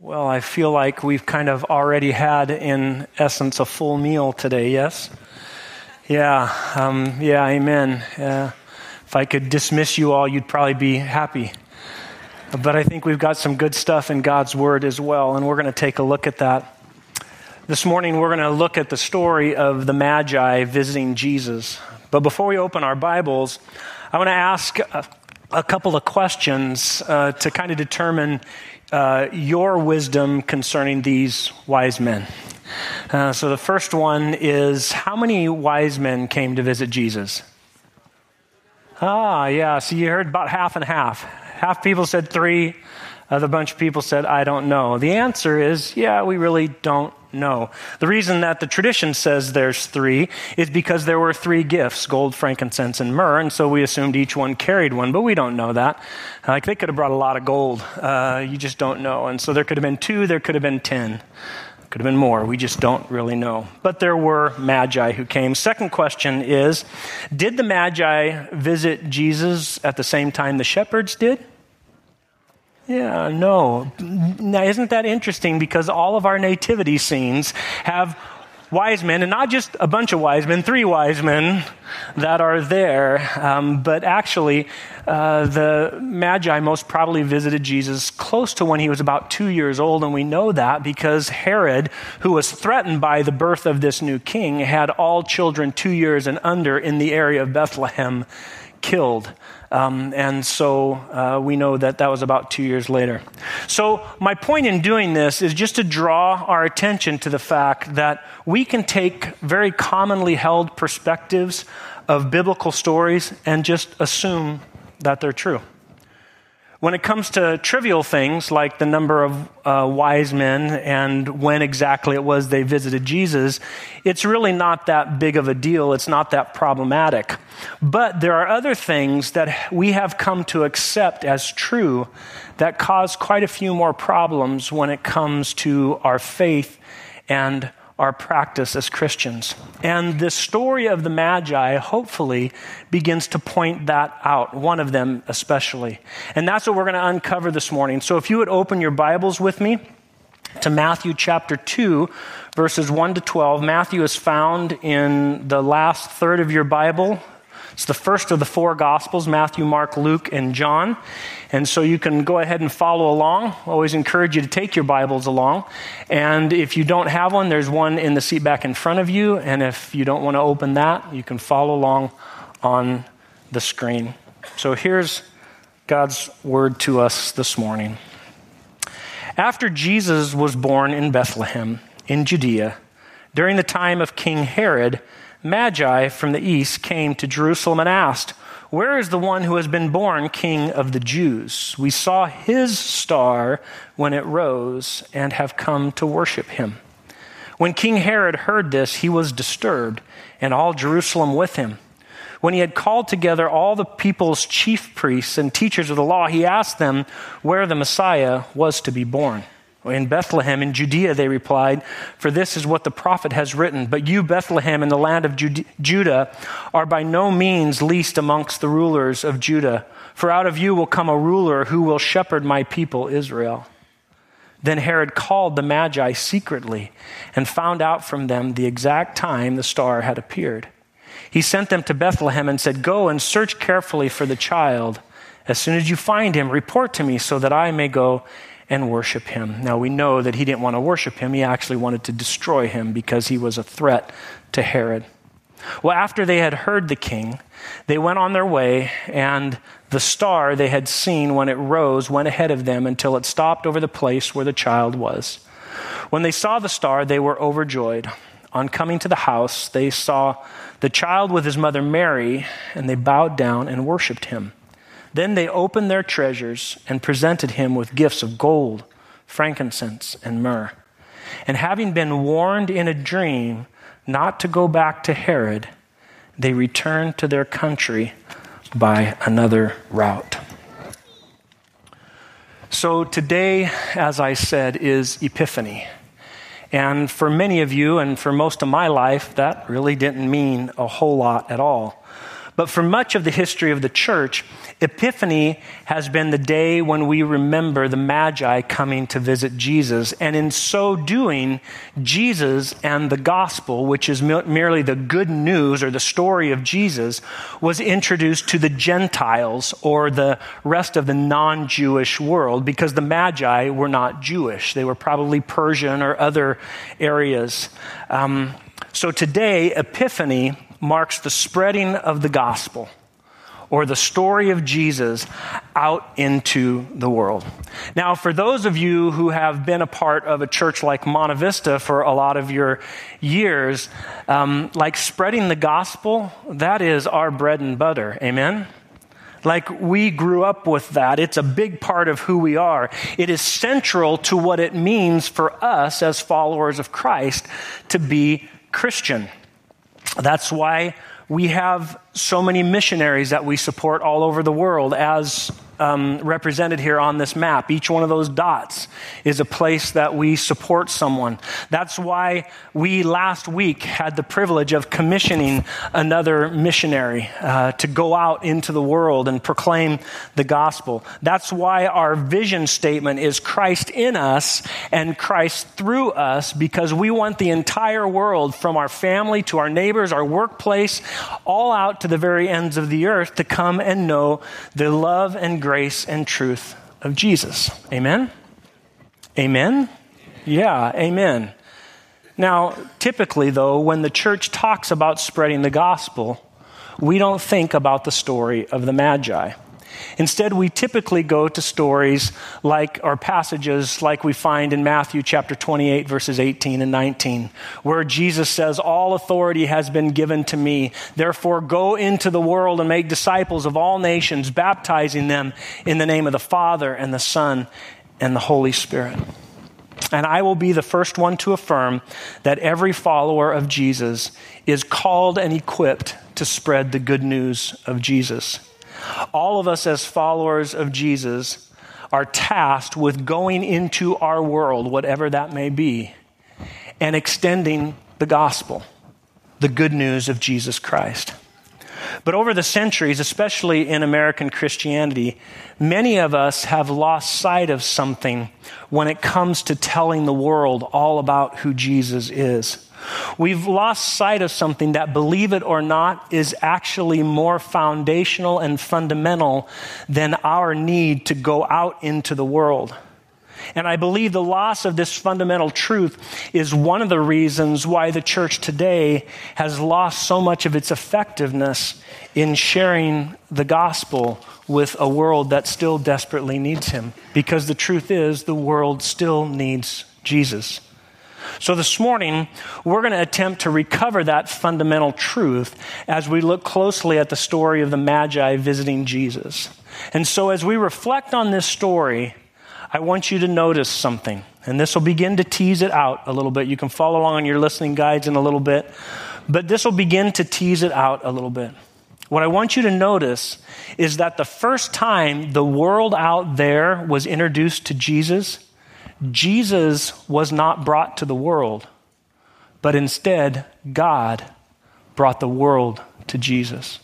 Well, I feel like we've kind of already had, in essence, a full meal today, yes? Yeah, amen. If I could dismiss you all, you'd probably be happy. But I think we've got some good stuff in God's Word as well, and we're going to take a look at that. This morning, we're going to look at the story of the Magi visiting Jesus. But before we open our Bibles, I want to ask a couple of questions to kind of determine your wisdom concerning these wise men. So the first one is, how many wise men came to visit Jesus? So you heard about half and half. Half people said 3, other bunch of people said, I don't know. The answer is, we really don't know. The reason that the tradition says there's 3 is because there were 3 gifts, gold, frankincense, and myrrh, and so we assumed each one carried one, but we don't know that. They could have brought a lot of gold. You just don't know. And so there could have been 2, there could have been 10. Could have been more. We just don't really know. But there were Magi who came. Second question is, did the Magi visit Jesus at the same time the shepherds did? No. Now, isn't that interesting? Because all of our nativity scenes have wise men, and not just a bunch of wise men, 3 wise men that are there. But actually, the Magi most probably visited Jesus close to when he was about 2 years old, and we know that because Herod, who was threatened by the birth of this new king, had all children 2 years and under in the area of Bethlehem killed. And so we know that was about 2 years later. So my point in doing this is just to draw our attention to the fact that we can take very commonly held perspectives of biblical stories and just assume that they're true. When it comes to trivial things like the number of wise men and when exactly it was they visited Jesus, it's really not that big of a deal. It's not that problematic. But there are other things that we have come to accept as true that cause quite a few more problems when it comes to our faith and our practice as Christians. And the story of the Magi hopefully begins to point that out, one of them especially. And that's what we're going to uncover this morning. So if you would open your Bibles with me to Matthew chapter 2, verses 1 to 12. Matthew is found in the last third of your Bible. It's the first of the 4 Gospels, Matthew, Mark, Luke, and John. And so you can go ahead and follow along. I always encourage you to take your Bibles along. And if you don't have one, there's one in the seat back in front of you. And if you don't want to open that, you can follow along on the screen. So here's God's word to us this morning. After Jesus was born in Bethlehem, in Judea, during the time of King Herod, Magi from the east came to Jerusalem and asked, "Where is the one who has been born King of the Jews? We saw his star when it rose and have come to worship him." When King Herod heard this, he was disturbed, and all Jerusalem with him. When he had called together all the people's chief priests and teachers of the law, he asked them where the Messiah was to be born. "In Bethlehem in Judea," they replied, "for this is what the prophet has written. But you, Bethlehem, in the land of Judah, are by no means least amongst the rulers of Judah. For out of you will come a ruler who will shepherd my people Israel." Then Herod called the Magi secretly and found out from them the exact time the star had appeared. He sent them to Bethlehem and said, "Go and search carefully for the child. As soon as you find him, report to me so that I may go and worship him." Now we know that he didn't want to worship him. He actually wanted to destroy him because he was a threat to Herod. Well, after they had heard the king, they went on their way, and the star they had seen when it rose went ahead of them until it stopped over the place where the child was. When they saw the star, they were overjoyed. On coming to the house, they saw the child with his mother Mary, and they bowed down and worshiped him. Then they opened their treasures and presented him with gifts of gold, frankincense, and myrrh. And having been warned in a dream not to go back to Herod, they returned to their country by another route. So today, as I said, is Epiphany. And for many of you, and for most of my life, that really didn't mean a whole lot at all. But for much of the history of the church, Epiphany has been the day when we remember the Magi coming to visit Jesus. And in so doing, Jesus and the gospel, which is merely the good news or the story of Jesus, was introduced to the Gentiles or the rest of the non-Jewish world, because the Magi were not Jewish. They were probably Persian or other areas. So today, Epiphany marks the spreading of the gospel or the story of Jesus out into the world. Now, for those of you who have been a part of a church like Monte Vista for a lot of your years, like spreading the gospel, that is our bread and butter. Amen? Like, we grew up with that. It's a big part of who we are. It is central to what it means for us as followers of Christ to be Christian. That's why we have so many missionaries that we support all over the world, as represented here on this map. Each one of those dots is a place that we support someone. That's why we last week had the privilege of commissioning another missionary to go out into the world and proclaim the gospel. That's why our vision statement is Christ in us and Christ through us, because we want the entire world, from our family to our neighbors, our workplace, all out to the very ends of the earth, to come and know the love and grace and truth of Jesus. Amen? Amen? Yeah, amen. Now, typically, though, when the church talks about spreading the gospel, we don't think about the story of the Magi. Instead, we typically go to stories like, or passages like we find in Matthew chapter 28, verses 18 and 19, where Jesus says, "All authority has been given to me. Therefore, go into the world and make disciples of all nations, baptizing them in the name of the Father and the Son and the Holy Spirit." And I will be the first one to affirm that every follower of Jesus is called and equipped to spread the good news of Jesus. All of us as followers of Jesus are tasked with going into our world, whatever that may be, and extending the gospel, the good news of Jesus Christ. But over the centuries, especially in American Christianity, many of us have lost sight of something when it comes to telling the world all about who Jesus is. We've lost sight of something that, believe it or not, is actually more foundational and fundamental than our need to go out into the world. And I believe the loss of this fundamental truth is one of the reasons why the church today has lost so much of its effectiveness in sharing the gospel with a world that still desperately needs him. Because the truth is, the world still needs Jesus. So this morning, we're going to attempt to recover that fundamental truth as we look closely at the story of the Magi visiting Jesus. And so as we reflect on this story, I want you to notice something. And this will begin to tease it out a little bit. You can follow along on your listening guides in a little bit. But this will begin to tease it out a little bit. What I want you to notice is that the first time the world out there was introduced to Jesus, Jesus was not brought to the world, but instead God brought the world to Jesus.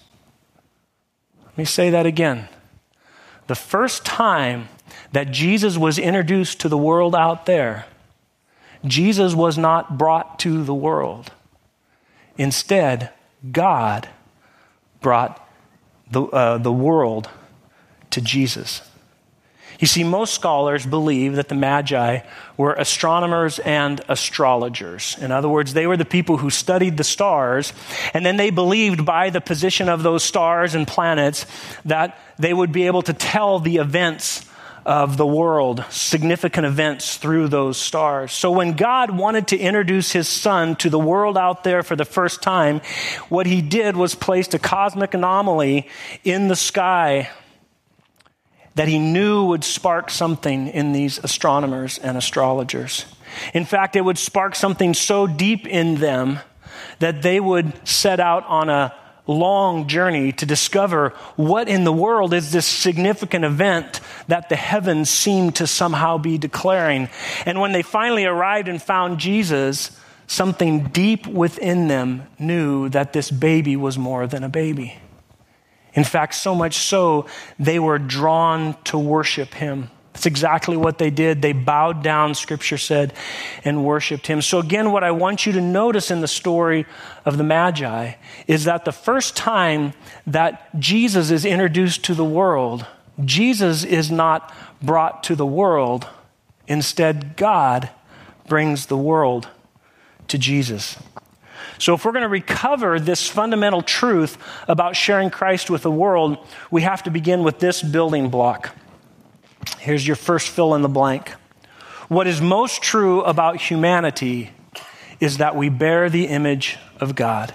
Let me say that again. The first time that Jesus was introduced to the world out there, Jesus was not brought to the world. Instead, God brought the world to Jesus. You see, most scholars believe that the Magi were astronomers and astrologers. In other words, they were the people who studied the stars, and then they believed by the position of those stars and planets that they would be able to tell the events of the world, significant events through those stars. So when God wanted to introduce his son to the world out there for the first time, what he did was placed a cosmic anomaly in the sky that he knew would spark something in these astronomers and astrologers. In fact, it would spark something so deep in them that they would set out on a long journey to discover what in the world is this significant event that the heavens seem to somehow be declaring. And when they finally arrived and found Jesus, something deep within them knew that this baby was more than a baby. In fact, so much so, they were drawn to worship him. That's exactly what they did. They bowed down, Scripture said, and worshiped him. So again, what I want you to notice in the story of the Magi is that the first time that Jesus is introduced to the world, Jesus is not brought to the world. Instead, God brings the world to Jesus. So if we're going to recover this fundamental truth about sharing Christ with the world, we have to begin with this building block. Here's your first fill in the blank. What is most true about humanity is that we bear the image of God.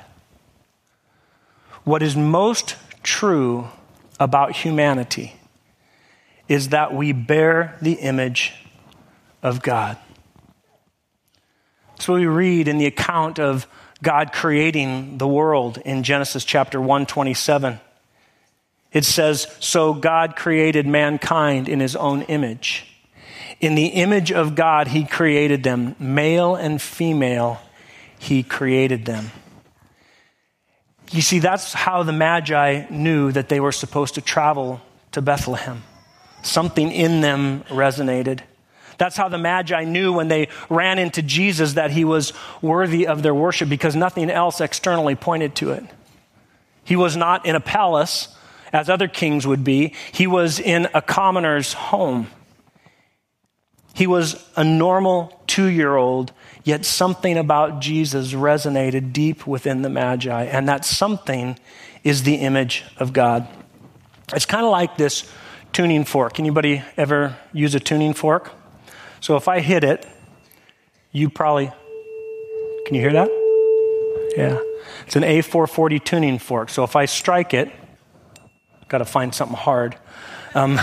What is most true about humanity is that we bear the image of God. So we read in the account of God creating the world in Genesis chapter 1:27. It says, "So God created mankind in his own image. In the image of God, he created them. Male and female, he created them." You see, that's how the Magi knew that they were supposed to travel to Bethlehem. Something in them resonated. That's how the Magi knew when they ran into Jesus that he was worthy of their worship, because nothing else externally pointed to it. He was not in a palace, as other kings would be. He was in a commoner's home. He was a normal 2-year-old, yet something about Jesus resonated deep within the Magi, and that something is the image of God. It's kind of like this tuning fork. Anybody ever use a tuning fork? So if I hit it, you probably, can you hear that? Yeah. It's an A440 tuning fork. So if I strike it, got to find something hard. There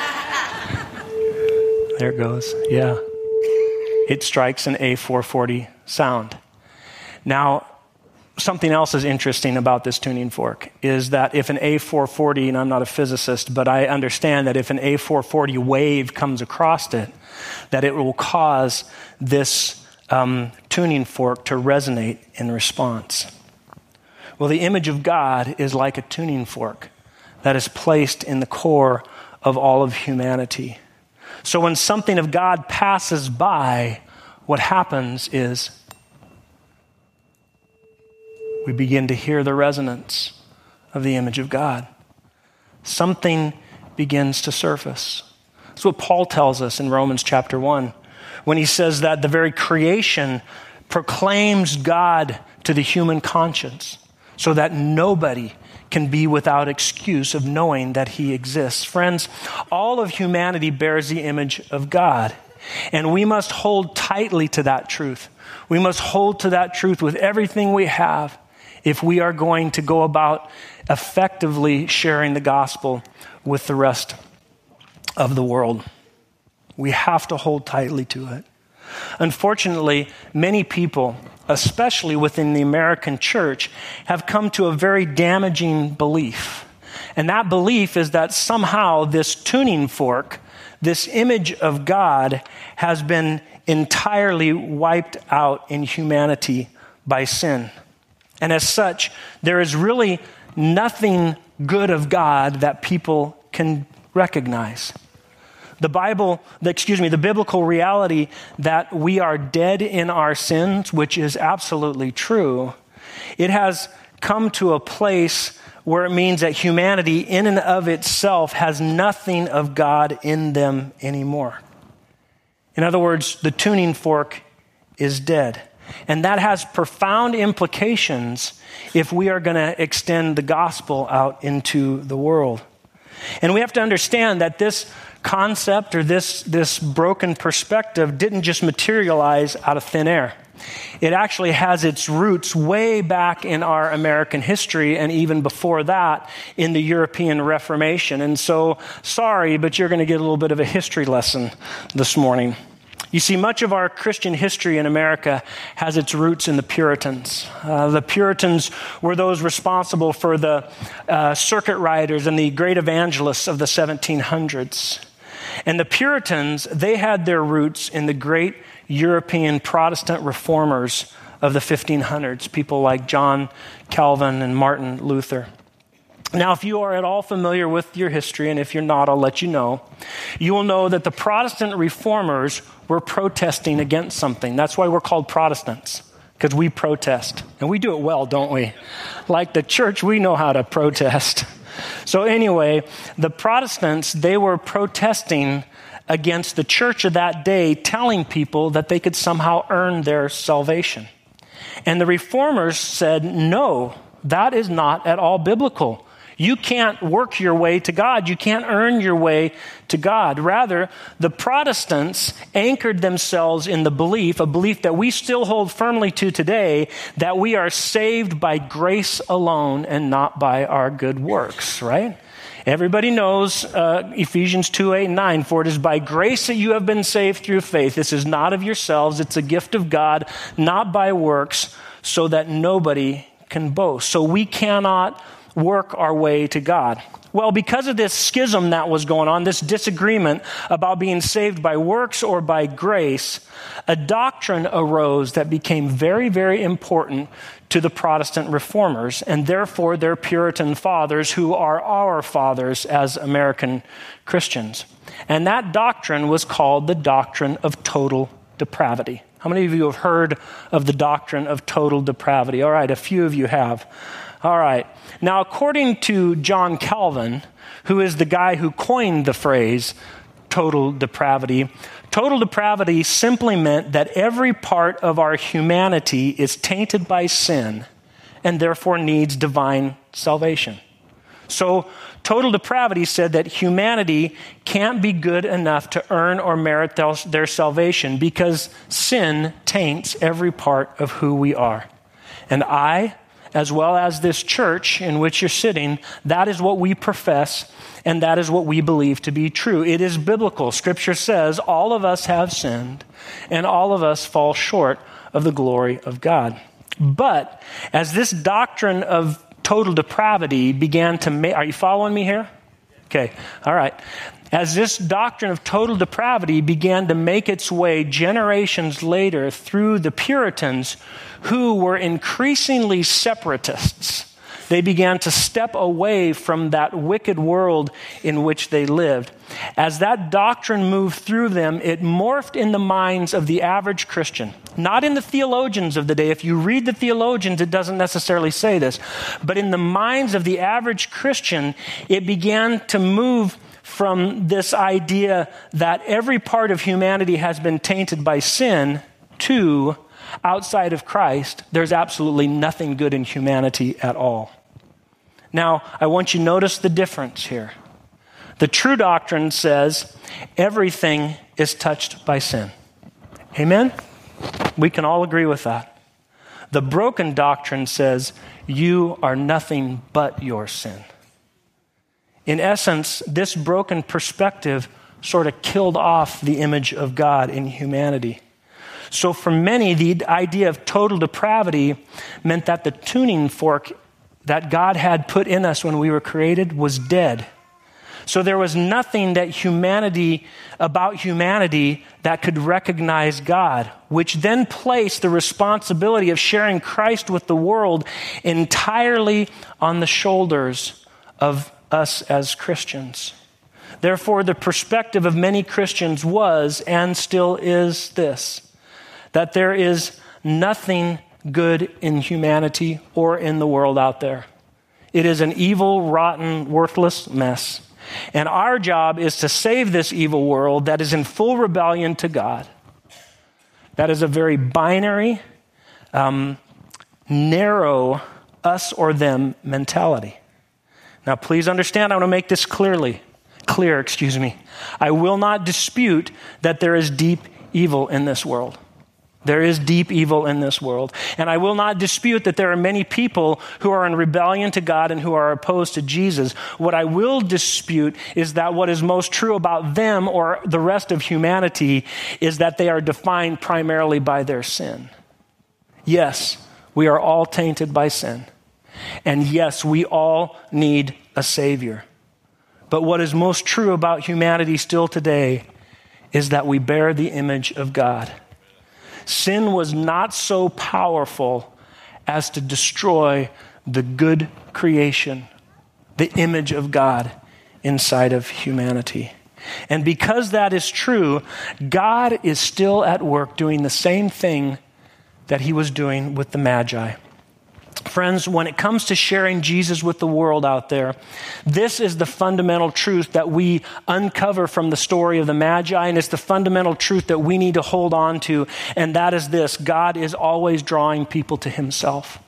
it goes. Yeah. It strikes an A440 sound. Now, something else is interesting about this tuning fork is that if an A440, and I'm not a physicist, but I understand that if an A440 wave comes across it, that it will cause this tuning fork to resonate in response. Well, the image of God is like a tuning fork that is placed in the core of all of humanity. So when something of God passes by, what happens is we begin to hear the resonance of the image of God. Something begins to surface. That's what Paul tells us in Romans chapter 1, when he says that the very creation proclaims God to the human conscience, so that nobody can be without excuse of knowing that he exists. Friends, all of humanity bears the image of God, and we must hold tightly to that truth. We must hold to that truth with everything we have if we are going to go about effectively sharing the gospel with the rest of the world. We have to hold tightly to it. Unfortunately, many people, especially within the American church, have come to a very damaging belief. And that belief is that somehow this tuning fork, this image of God, has been entirely wiped out in humanity by sin. And as such, there is really nothing good of God that people can recognize. The biblical reality that we are dead in our sins, which is absolutely true, it has come to a place where it means that humanity in and of itself has nothing of God in them anymore. In other words, the tuning fork is dead. And that has profound implications if we are going to extend the gospel out into the world. And we have to understand that this concept or this broken perspective didn't just materialize out of thin air. It actually has its roots way back in our American history, and even before that in the European Reformation. And so, sorry, but you're going to get a little bit of a history lesson this morning. You see, much of our Christian history in America has its roots in the Puritans. The Puritans were those responsible for the circuit riders and the great evangelists of the 1700s. And the Puritans, they had their roots in the great European Protestant reformers of the 1500s, people like John Calvin and Martin Luther. Now, if you are at all familiar with your history, and if you're not, I'll let you know, you will know that the Protestant reformers were protesting against something. That's why we're called Protestants, because we protest. And we do it well, don't we? Like the church, we know how to protest. So anyway, the Protestants, they were protesting against the church of that day, telling people that they could somehow earn their salvation. And the reformers said, no, that is not at all biblical. You can't work your way to God. You can't earn your way to God. Rather, the Protestants anchored themselves in the belief, a belief that we still hold firmly to today, that we are saved by grace alone and not by our good works, right? Everybody knows Ephesians 2:8-9, for it is by grace that you have been saved through faith. This is not of yourselves. It's a gift of God, not by works, so that nobody can boast. So we cannot work our way to God. Well, because of this schism that was going on, this disagreement about being saved by works or by grace, a doctrine arose that became very, very important to the Protestant reformers, and therefore their Puritan fathers, who are our fathers as American Christians. And that doctrine was called the doctrine of total depravity. How many of you have heard of the doctrine of total depravity? All right, a few of you have. All right. Now, according to John Calvin, who is the guy who coined the phrase total depravity simply meant that every part of our humanity is tainted by sin and therefore needs divine salvation. So, total depravity said that humanity can't be good enough to earn or merit their salvation because sin taints every part of who we are. And I, as well as this church in which you're sitting, that is what we profess, and that is what we believe to be true. It is biblical. Scripture says all of us have sinned, and all of us fall short of the glory of God. But as this doctrine of total depravity began to make... Are you following me here? Okay, all right. As this doctrine of total depravity began to make its way generations later through the Puritans, who were increasingly separatists, they began to step away from that wicked world in which they lived. As that doctrine moved through them, it morphed in the minds of the average Christian. Not in the theologians of the day. If you read the theologians, it doesn't necessarily say this. But in the minds of the average Christian, it began to move from this idea that every part of humanity has been tainted by sin to outside of Christ, there's absolutely nothing good in humanity at all. Now, I want you to notice the difference here. The true doctrine says everything is touched by sin. Amen? We can all agree with that. The broken doctrine says you are nothing but your sin. In essence, this broken perspective sort of killed off the image of God in humanity. So for many, the idea of total depravity meant that the tuning fork that God had put in us when we were created was dead. So there was nothing that about humanity that could recognize God, which then placed the responsibility of sharing Christ with the world entirely on the shoulders of us as Christians. Therefore, the perspective of many Christians was and still is this, that there is nothing good in humanity or in the world out there. It is an evil, rotten, worthless mess. And our job is to save this evil world that is in full rebellion to God. That is a very binary, narrow us or them mentality. Now, please understand, I want to make this clear. I will not dispute that there is deep evil in this world. There is deep evil in this world. And I will not dispute that there are many people who are in rebellion to God and who are opposed to Jesus. What I will dispute is that what is most true about them or the rest of humanity is that they are defined primarily by their sin. Yes, we are all tainted by sin. And yes, we all need a Savior. But what is most true about humanity still today is that we bear the image of God. Sin was not so powerful as to destroy the good creation the image of God inside of humanity. And because that is true, God is still at work doing the same thing that he was doing with the Magi. Friends, when it comes to sharing Jesus with the world out there, this is the fundamental truth that we uncover from the story of the Magi, and it's the fundamental truth that we need to hold on to, and that is this: God is always drawing people to himself.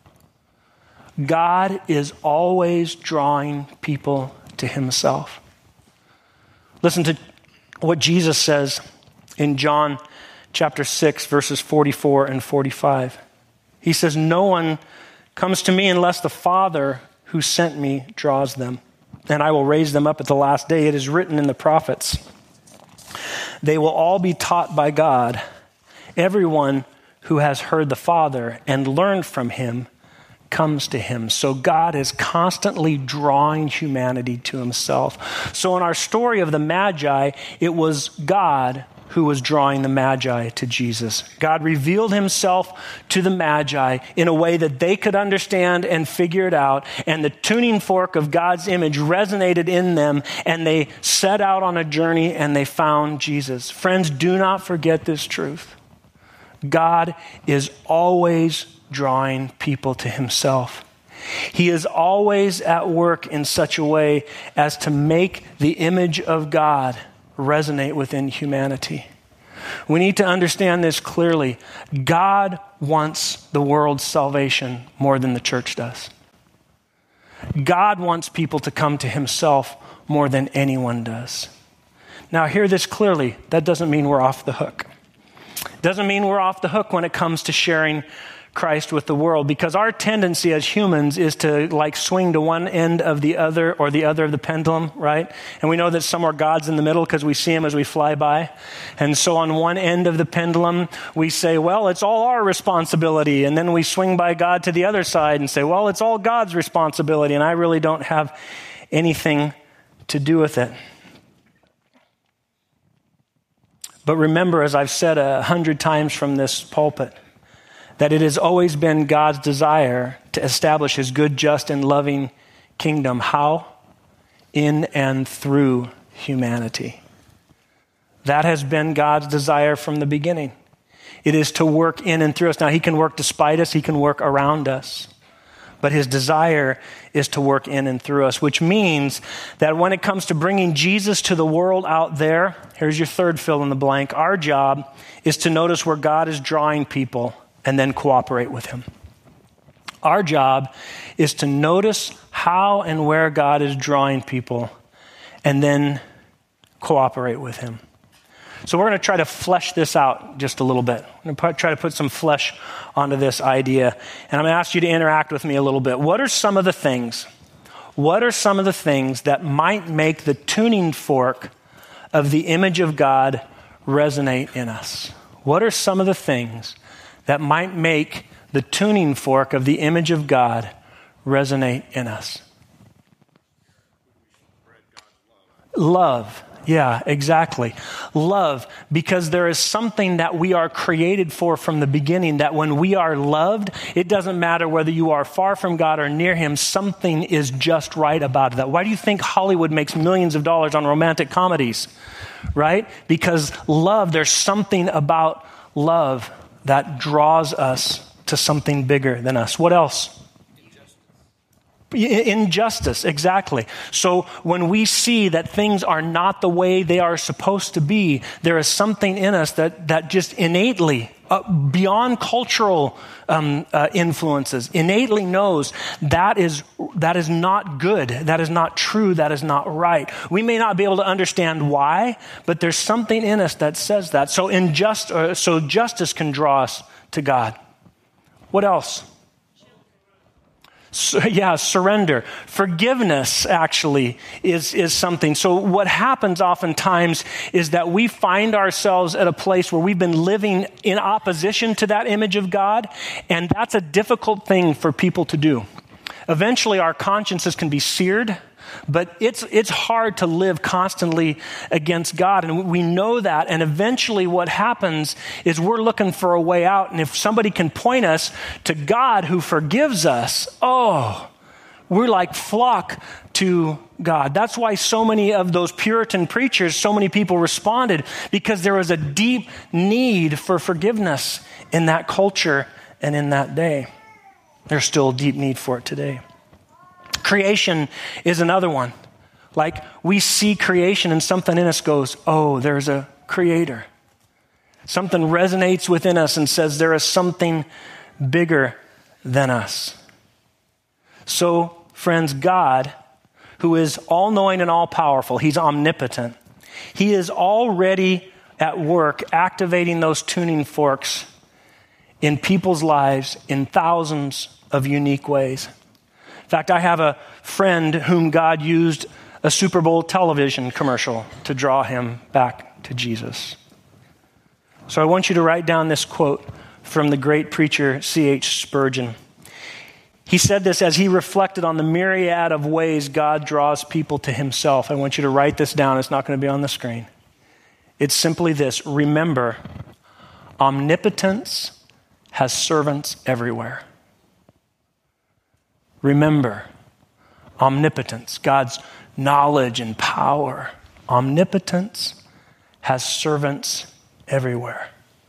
God is always drawing people to himself. Listen to what Jesus says in John chapter 6, verses 44 and 45. He says, "No one comes to me unless the Father who sent me draws them, and I will raise them up at the last day. It is written in the prophets, they will all be taught by God. Everyone who has heard the Father and learned from him comes to him." So God is constantly drawing humanity to himself. So in our story of the Magi, it was God who was drawing the Magi to Jesus. God revealed himself to the Magi in a way that they could understand and figure it out, and the tuning fork of God's image resonated in them, and they set out on a journey and they found Jesus. Friends, do not forget this truth. God is always drawing people to himself. He is always at work in such a way as to make the image of God resonate within humanity. We need to understand this clearly. God wants the world's salvation more than the church does. God wants people to come to himself more than anyone does. Now, hear this clearly. That doesn't mean we're off the hook. Doesn't mean we're off the hook when it comes to sharing Christ with the world, because our tendency as humans is to swing to one end of the other or the other of the pendulum, right? And we know that somewhere God's in the middle because we see him as we fly by. And so on one end of the pendulum, we say, well, it's all our responsibility. And then we swing by God to the other side and say, well, it's all God's responsibility, and I really don't have anything to do with it. But remember, as I've said 100 times from this pulpit, that it has always been God's desire to establish his good, just, and loving kingdom. How? In and through humanity. That has been God's desire from the beginning. It is to work in and through us. Now, he can work despite us. He can work around us. But his desire is to work in and through us, which means that when it comes to bringing Jesus to the world out there, here's your third fill in the blank. Our job is to notice where God is drawing people and then cooperate with him. Our job is to notice how and where God is drawing people and then cooperate with him. So we're going to try to flesh this out just a little bit. I'm going to try to put some flesh onto this idea, and I'm going to ask you to interact with me a little bit. What are some of the things that might make the tuning fork of the image of God resonate in us? What are some of the things that might make the tuning fork of the image of God resonate in us? Love. Yeah, exactly. Love, because there is something that we are created for from the beginning, that when we are loved, it doesn't matter whether you are far from God or near him, something is just right about that. Why do you think Hollywood makes millions of dollars on romantic comedies? Right? Because love, there's something about love that draws us to something bigger than us. What else? Injustice, exactly. So when we see that things are not the way they are supposed to be, there is something in us that just innately, beyond cultural influences, innately knows that is not good, that is not true, that is not right. We may not be able to understand why, but there's something in us that says that. So justice can draw us to God. What else? Surrender. Forgiveness actually is something. So what happens oftentimes is that we find ourselves at a place where we've been living in opposition to that image of God, and that's a difficult thing for people to do. Eventually our consciences can be seared, but it's hard to live constantly against God, and we know that, and eventually what happens is we're looking for a way out, and if somebody can point us to God who forgives us, we're like flock to God. That's why so many of those Puritan preachers, so many people responded, because there was a deep need for forgiveness in that culture and in that day. There's still a deep need for it today. Creation is another one. Like, we see creation and something in us goes, oh, there's a creator. Something resonates within us and says there is something bigger than us. So, friends, God, who is all-knowing and all-powerful, he's omnipotent. He is already at work activating those tuning forks in people's lives in thousands of unique ways. In fact, I have a friend whom God used a Super Bowl television commercial to draw him back to Jesus. So I want you to write down this quote from the great preacher C.H. Spurgeon. He said this as he reflected on the myriad of ways God draws people to himself. I want you to write this down. It's not going to be on the screen. It's simply this: remember, omnipotence has servants everywhere. Remember, omnipotence, God's knowledge and power. Omnipotence has servants everywhere.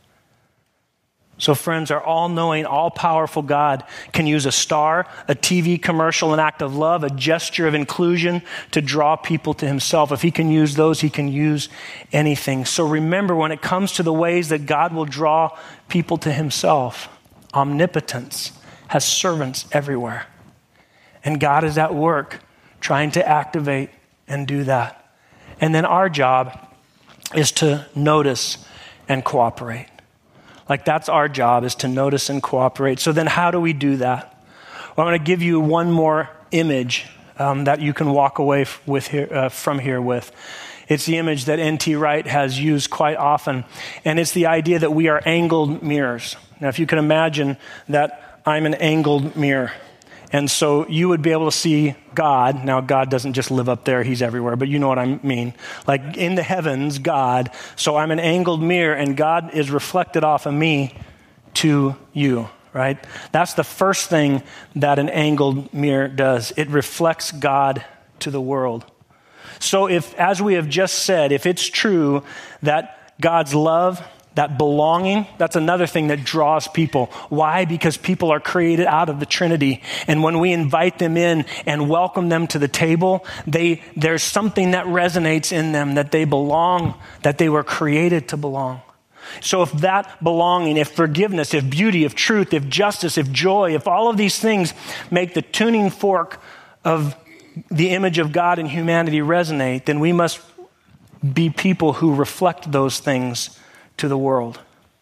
So friends, our all-knowing, all-powerful God can use a star, a TV commercial, an act of love, a gesture of inclusion to draw people to himself. If he can use those, he can use anything. So remember, when it comes to the ways that God will draw people to himself, omnipotence has servants everywhere. And God is at work trying to activate and do that. And then our job is to notice and cooperate. Like, that's our job, is to notice and cooperate. So then how do we do that? Well, I'm going to give you one more image that you can walk away from here with. It's the image that N.T. Wright has used quite often, and it's the idea that we are angled mirrors. Now, if you can imagine that I'm an angled mirror, and so you would be able to see God. Now, God doesn't just live up there, he's everywhere, but you know what I mean. Like, in the heavens, God. So I'm an angled mirror, and God is reflected off of me to you, right? That's the first thing that an angled mirror does. It reflects God to the world. So if, as we have just said, if it's true that God's love, that belonging, that's another thing that draws people. Why? Because people are created out of the Trinity. And when we invite them in and welcome them to the table, there's something that resonates in them, that they belong, that they were created to belong. So if that belonging, if forgiveness, if beauty, if truth, if justice, if joy, if all of these things make the tuning fork of the image of God and humanity resonate, then we must be people who reflect those things to the world.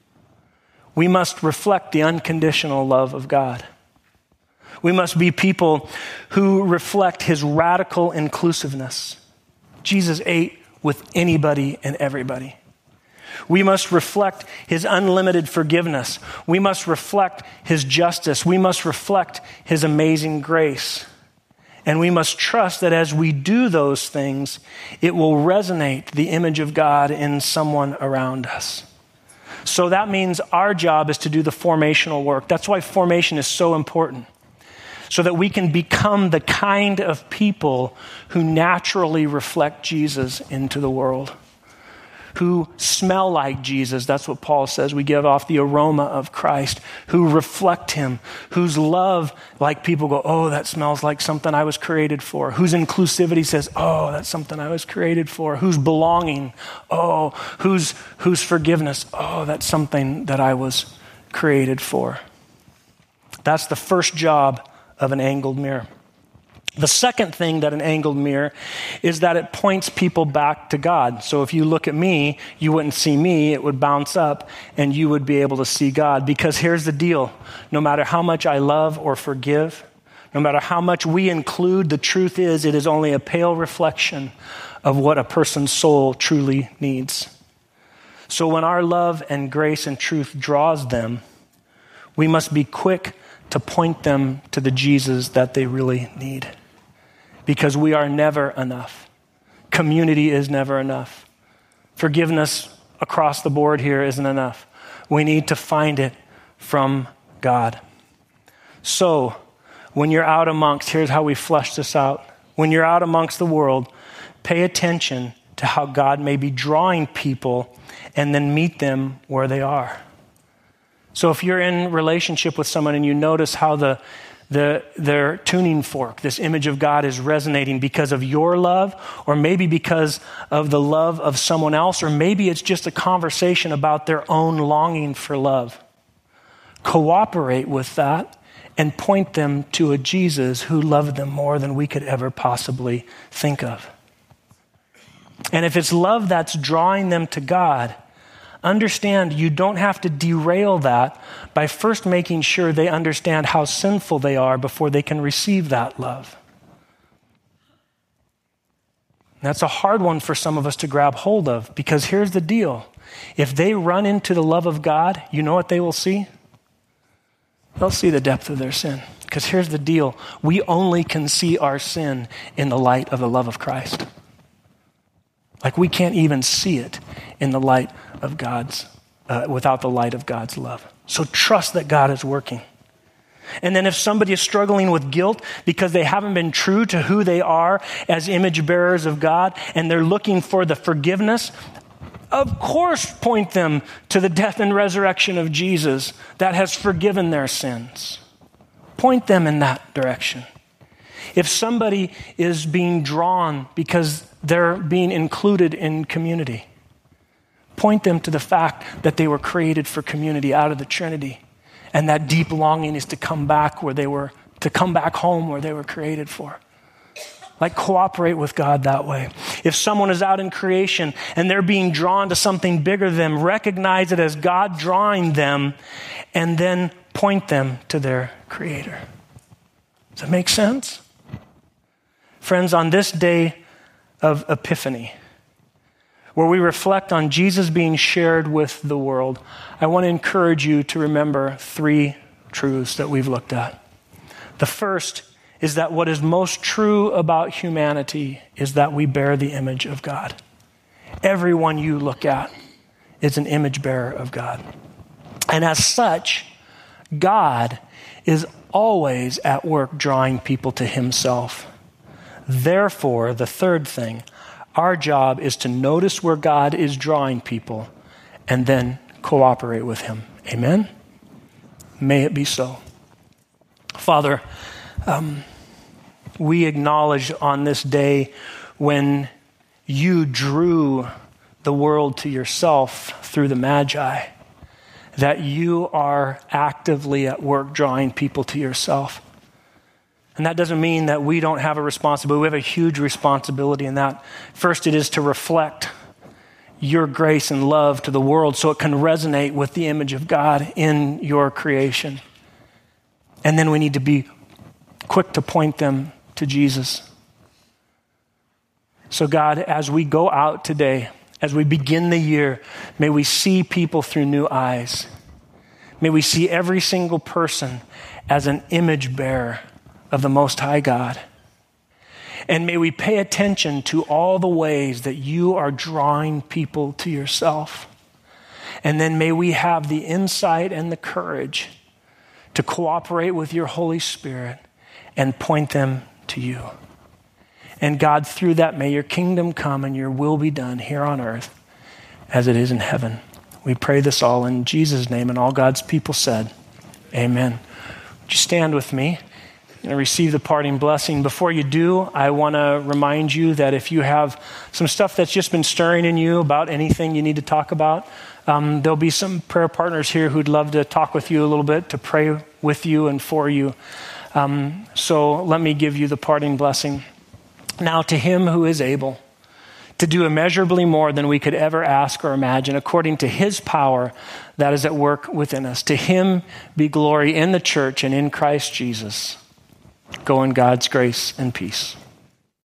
We must reflect the unconditional love of God. We must be people who reflect his radical inclusiveness. Jesus ate with anybody and everybody. We must reflect his unlimited forgiveness. We must reflect his justice. We must reflect his amazing grace. And we must trust that as we do those things, it will resonate the image of God in someone around us. So that means our job is to do the formational work. That's why formation is so important. So that we can become the kind of people who naturally reflect Jesus into the world. Who smell like Jesus. That's what Paul says. We give off the aroma of Christ. Who reflect him. Whose love, like people go, oh, that smells like something I was created for. Whose inclusivity says, oh, that's something I was created for. Whose belonging, oh, whose forgiveness, oh, that's something that I was created for. That's the first job of an angled mirror. The second thing that an angled mirror is that it points people back to God. So if you look at me, you wouldn't see me, it would bounce up and you would be able to see God. Because here's the deal, no matter how much I love or forgive, no matter how much we include, the truth is it is only a pale reflection of what a person's soul truly needs. So when our love and grace and truth draws them, we must be quick to point them to the Jesus that they really need. Because we are never enough. Community is never enough. Forgiveness across the board here isn't enough. We need to find it from God. So, when you're out amongst, here's how we flesh this out. When you're out amongst the world, pay attention to how God may be drawing people and then meet them where they are. So if you're in relationship with someone and you notice how their tuning fork, this image of God, is resonating because of your love, or maybe because of the love of someone else, or maybe it's just a conversation about their own longing for love, cooperate with that and point them to a Jesus who loved them more than we could ever possibly think of. And if it's love that's drawing them to God, understand you don't have to derail that by first making sure they understand how sinful they are before they can receive that love. That's a hard one for some of us to grab hold of, because here's the deal. If they run into the love of God, you know what they will see? They'll see the depth of their sin. Because here's the deal. We only can see our sin in the light of the love of Christ. Like we can't even see it in the light of without the light of God's love. So trust that God is working. And then if somebody is struggling with guilt because they haven't been true to who they are as image bearers of God, and they're looking for the forgiveness, of course point them to the death and resurrection of Jesus that has forgiven their sins. Point them in that direction. If somebody is being drawn because they're being included in community, point them to the fact that they were created for community out of the Trinity, and that deep longing is to come back home where they were created for. Like, cooperate with God that way. If someone is out in creation and they're being drawn to something bigger than them, recognize it as God drawing them, and then point them to their Creator. Does that make sense? Friends, on this day of Epiphany, where we reflect on Jesus being shared with the world, I want to encourage you to remember 3 truths that we've looked at. The first is that what is most true about humanity is that we bear the image of God. Everyone you look at is an image bearer of God. And as such, God is always at work drawing people to himself. Therefore, the third thing, our job is to notice where God is drawing people and then cooperate with him. Amen? May it be so. Father, we acknowledge on this day when you drew the world to yourself through the Magi, that you are actively at work drawing people to yourself. And that doesn't mean that we don't have a responsibility. We have a huge responsibility in that. First, it is to reflect your grace and love to the world so it can resonate with the image of God in your creation. And then we need to be quick to point them to Jesus. So God, as we go out today, as we begin the year, may we see people through new eyes. May we see every single person as an image bearer of the Most High God. And may we pay attention to all the ways that you are drawing people to yourself. And then may we have the insight and the courage to cooperate with your Holy Spirit and point them to you. And God, through that, may your kingdom come and your will be done here on earth as it is in heaven. We pray this all in Jesus' name, and all God's people said, amen. Would you stand with me and receive the parting blessing? Before you do, I want to remind you that if you have some stuff that's just been stirring in you about anything you need to talk about, there'll be some prayer partners here who'd love to talk with you a little bit, to pray with you and for you. So let me give you the parting blessing. Now to him who is able to do immeasurably more than we could ever ask or imagine, according to his power that is at work within us, to him be glory in the church and in Christ Jesus. Go in God's grace and peace.